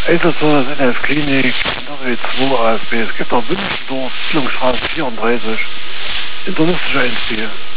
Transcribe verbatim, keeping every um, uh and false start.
Eiserzone N F Klinik, N W zwei A F B. Es gibt auch Bündnisdorf, Siedlungsstraße vierunddreißig, internistischer Endspiel.